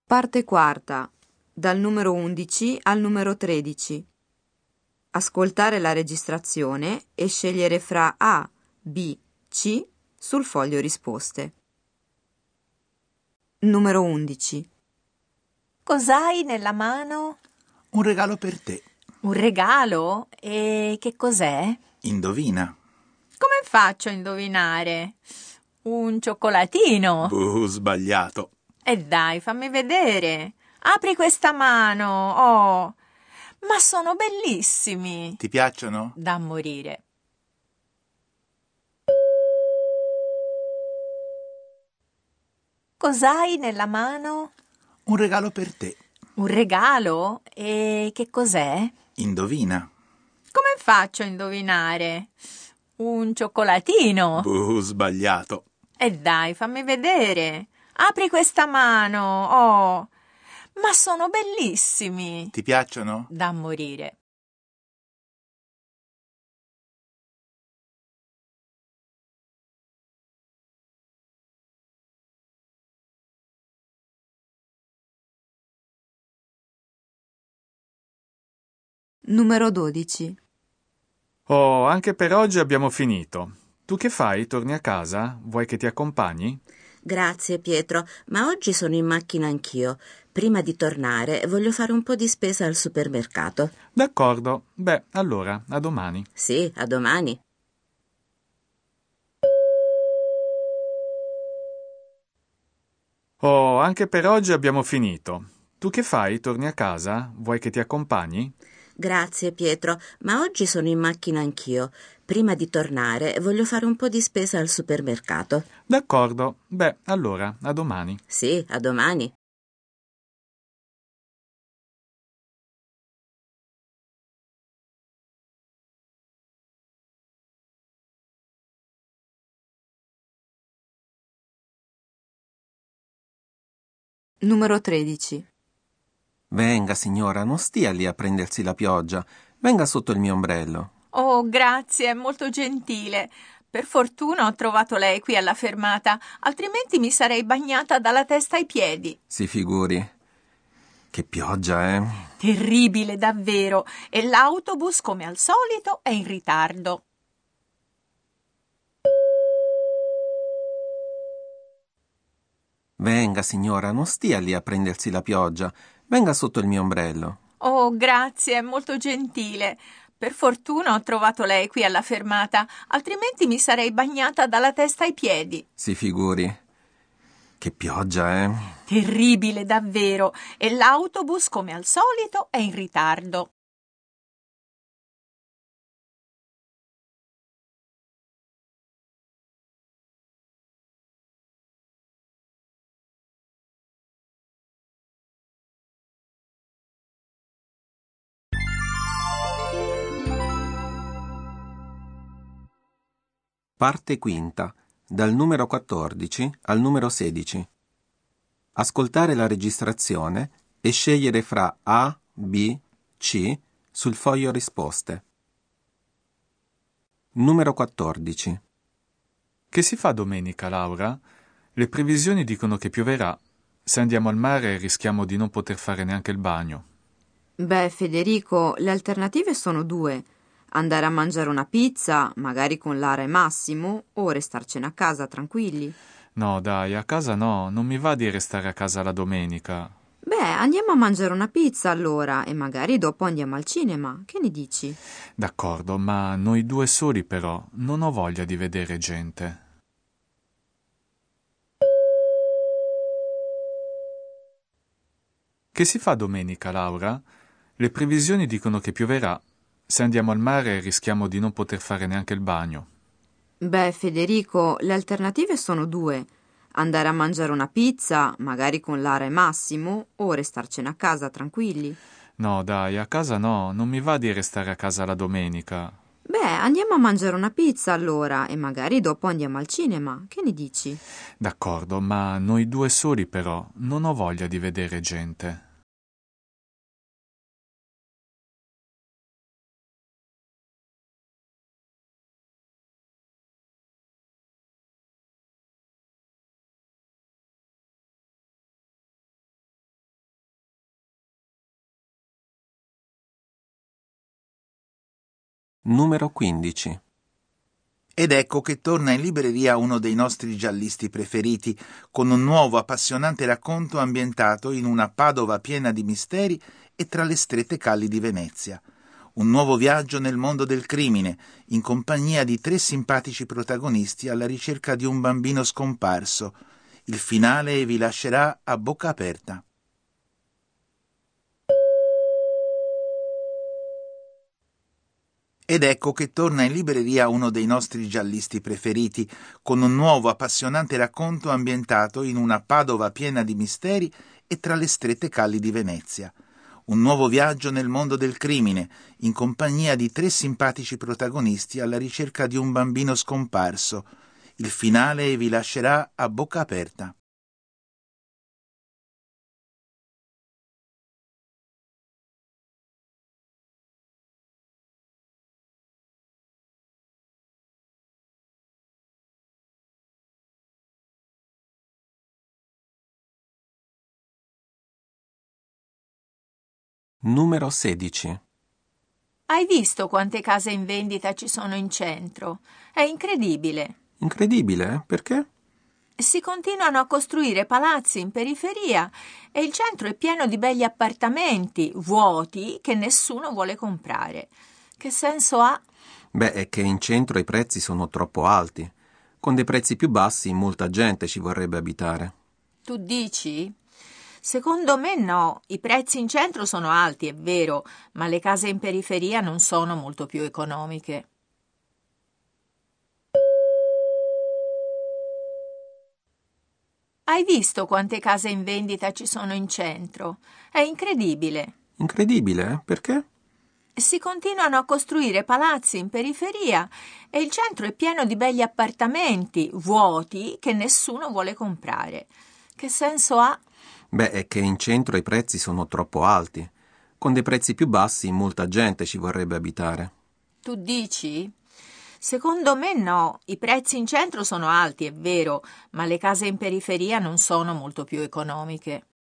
Parte quarta, dal numero 11 al numero 13. Ascoltare la registrazione e scegliere fra A, B, C sul foglio risposte. Numero 11. Cos'hai nella mano? Un regalo per te. Un regalo? E che cos'è? Indovina. Come faccio a indovinare? Un cioccolatino? Sbagliato. E dai, fammi vedere. Apri questa mano. Oh, ma sono bellissimi. Ti piacciono? Da morire. Cos'hai nella mano? Un regalo per te. Un regalo? E che cos'è? Indovina. Come faccio a indovinare? Un cioccolatino? Sbagliato. E dai, fammi vedere. Apri questa mano. Oh, ma sono bellissimi. Ti piacciono? Da morire. Numero 12. Oh, anche per oggi abbiamo finito. Tu che fai? Torni a casa? Vuoi che ti accompagni? Grazie Pietro, ma oggi sono in macchina anch'io. Prima di tornare voglio fare un po' di spesa al supermercato. D'accordo. Beh, allora, a domani. Sì, a domani. Oh, anche per oggi abbiamo finito. Tu che fai? Torni a casa? Vuoi che ti accompagni? Grazie Pietro, ma oggi sono in macchina anch'io. Prima di tornare voglio fare un po' di spesa al supermercato. D'accordo. Beh, allora, a domani. Sì, a domani. Numero 13. Venga, signora, non stia lì a prendersi la pioggia. Venga sotto il mio ombrello. Oh, grazie, è molto gentile. Per fortuna ho trovato lei qui alla fermata, altrimenti mi sarei bagnata dalla testa ai piedi. Si figuri. Che pioggia, eh? Terribile, davvero. E l'autobus, come al solito, è in ritardo. Venga, signora, non stia lì a prendersi la pioggia. Venga sotto il mio ombrello. Oh, grazie, è molto gentile. Per fortuna ho trovato lei qui alla fermata, altrimenti mi sarei bagnata dalla testa ai piedi. Si figuri. Che pioggia, eh? Terribile, davvero. E l'autobus, come al solito, è in ritardo. Parte quinta, dal numero 14 al numero 16. Ascoltare la registrazione e scegliere fra A, B, C sul foglio risposte. Numero 14. Che si fa domenica, Laura? Le previsioni dicono che pioverà. Se andiamo al mare rischiamo di non poter fare neanche il bagno. Beh, Federico, le alternative sono due. Andare a mangiare una pizza, magari con Lara e Massimo, o restarcene a casa tranquilli. No, dai, a casa no, non mi va di restare a casa la domenica. Beh, andiamo a mangiare una pizza allora e magari dopo andiamo al cinema. Che ne dici? D'accordo, ma noi due soli però, non ho voglia di vedere gente. Che si fa domenica, Laura? Le previsioni dicono che pioverà. Se andiamo al mare rischiamo di non poter fare neanche il bagno. Beh, Federico, le alternative sono due. Andare a mangiare una pizza, magari con Lara e Massimo, o restarcene a casa tranquilli. No, dai, a casa no, non mi va di restare a casa la domenica. Beh, andiamo a mangiare una pizza allora e magari dopo andiamo al cinema. Che ne dici? D'accordo, ma noi due soli però, non ho voglia di vedere gente. Numero 15. Ed ecco che torna in libreria uno dei nostri giallisti preferiti, con un nuovo appassionante racconto ambientato in una Padova piena di misteri e tra le strette calli di Venezia. Un nuovo viaggio nel mondo del crimine, in compagnia di 3 simpatici protagonisti alla ricerca di un bambino scomparso. Il finale vi lascerà a bocca aperta. Ed ecco che torna in libreria uno dei nostri giallisti preferiti, con un nuovo appassionante racconto ambientato in una Padova piena di misteri e tra le strette calli di Venezia. Un nuovo viaggio nel mondo del crimine, in compagnia di 3 simpatici protagonisti alla ricerca di un bambino scomparso. Il finale vi lascerà a bocca aperta. Numero 16. Hai visto quante case in vendita ci sono in centro? È incredibile. Incredibile, perché? Si continuano a costruire palazzi in periferia e il centro è pieno di belli appartamenti vuoti che nessuno vuole comprare. Che senso ha? Beh, è che in centro i prezzi sono troppo alti. Con dei prezzi più bassi molta gente ci vorrebbe abitare. Tu dici? Secondo me no, i prezzi in centro sono alti, è vero, ma le case in periferia non sono molto più economiche. Hai visto quante case in vendita ci sono in centro? È incredibile. Incredibile, perché? Si continuano a costruire palazzi in periferia e il centro è pieno di belli appartamenti vuoti che nessuno vuole comprare. Che senso ha? Beh, è che in centro i prezzi sono troppo alti. Con dei prezzi più bassi molta gente ci vorrebbe abitare. Tu dici? Secondo me no, i prezzi in centro sono alti, è vero, ma le case in periferia non sono molto più economiche.